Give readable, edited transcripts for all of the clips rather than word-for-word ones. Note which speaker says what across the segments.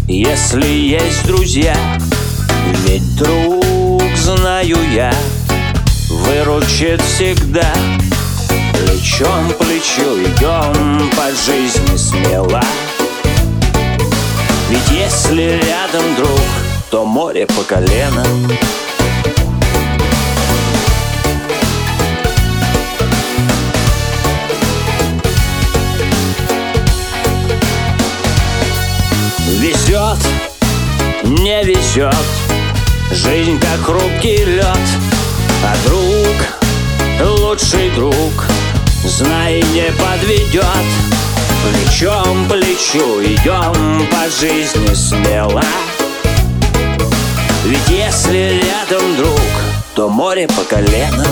Speaker 1: если есть друзья. Ведь друг, знаю я, выручит всегда. Плечом к плечу идем по жизни смело. Ведь если рядом друг, то море по колено. Везет, не везет, жизнь как хрупкий лед. А друг, лучший друг, знай, не подведет. Плечом к плечу идем по жизни смело. Ведь если рядом друг, то море по колено.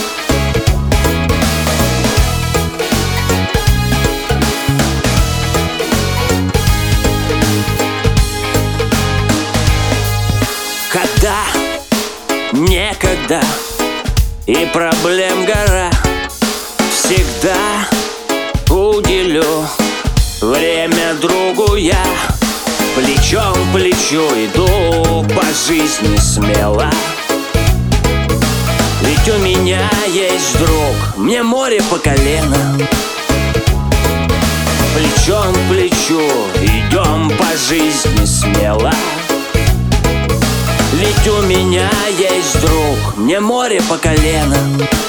Speaker 1: Когда, некогда и проблем гора, всегда уделю время другу я. Плечом к плечу иду по жизни смело. Ведь у меня есть друг, мне море по колено. Плечом к плечу идем по жизни смело. Ведь у меня есть друг, мне море по колено.